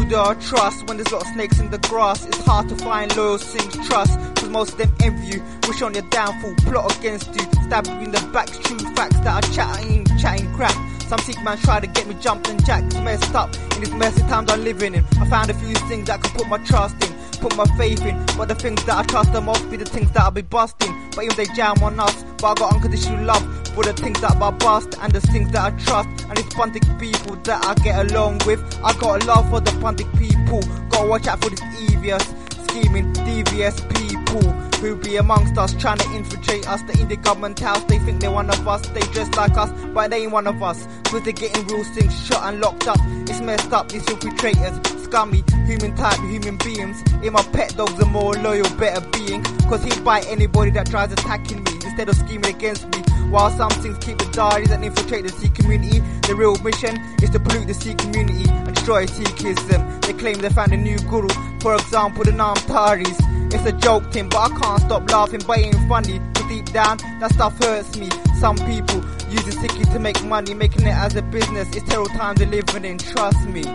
who do I trust? When there's a lot of snakes in the grass, it's hard to find loyal things trust. Cause most of them envy you, wish on your downfall, plot against you, stab you in the back. True facts that are chatting crap. Some sick man try to get me jumped and jacked, messed up in these messy times I'm living in. I found a few things that I can put my trust in, put my faith in, but the things that I trust the most be the things that I'll be busting. But if they jam on us, but I got unconditional love for the things that I bust and the things that I trust. And it's Pontic people that I get along with. I got a love for the Pontic people. Gotta watch out for these devious, scheming, devious people who be amongst us, trying to infiltrate us. The Indian government house, they think they're one of us, they dress like us, but they ain't one of us. Cause they're getting real things shot and locked up. It's messed up, these infiltrators, scummy, human type, human beings. In my pet dog's a more loyal, better being, cause he'd bite anybody that tries attacking me instead of scheming against me. While some things keep the diaries and infiltrate the Sikh community, the real mission is to pollute the Sikh community and destroy Sikhism. They claim they found a new guru, for example the Namtaris. It's a joke thing, but I can't stop laughing, but it ain't funny, cause deep down that stuff hurts me. Some people use the Sikhi to make money, making it as a business. It's terrible times we're living in, trust me.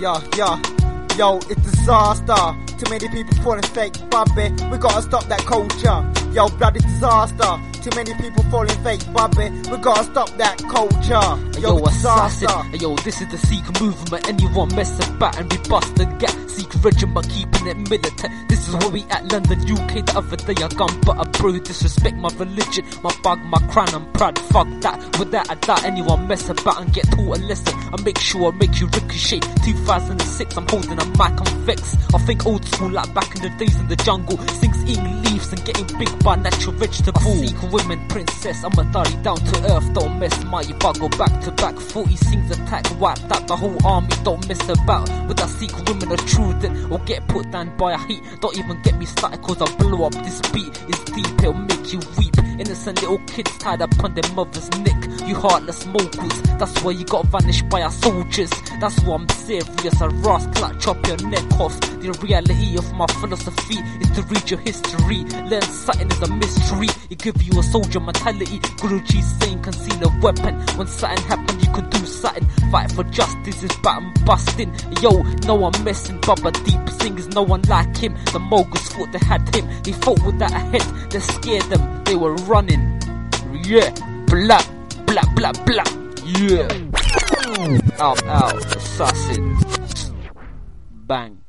Yo, it's disaster. Too many people falling fake, Bobby. We gotta stop that culture. Yo, bloody disaster. Too many people falling fake, Bobby. We gotta stop that culture. Yo, assassin. Yo, this is the Sikh movement. Anyone mess about and we bust the gap. Sikh regiment keeping it militant. This is where we at, London, UK. The other day I gone, but a bro disrespect my religion, my bug, my crown, I'm proud. Fuck that. Without a doubt, anyone mess about and get taught a lesson. I make sure I make you ricochet. 2006, I'm holding a mic, I'm vexed. I think old school like back in the days in the jungle. Things eating leaves and getting big by natural vegetables. Sikh women, princess, I'm a thotty down to earth. Don't mess my buggle back to back. 40 sings attack, wiped out the whole army. Don't mess about with that Sikh women are true then, or get put down by a heat. Don't even get me started cause I blow up this beat. It's deep, it'll make you weep. Innocent little kids tied up on their mother's neck. You heartless moguls, that's why you got vanished by our soldiers. That's why I'm serious, a rascal like chop your neck off. The reality of my philosophy is to read your history. Learn something is a mystery. It give you a soldier mentality. Guruji saying conceal a weapon. When something happen you can do something. Fight for justice is button busting. Yo, no one messing. Baba Deep Singh no one like him. The Moguls thought they had him. They fought without a head. They scared them. They were running. Yeah, blah, blah, blah, blah. Yeah. Out, assassin. Bang.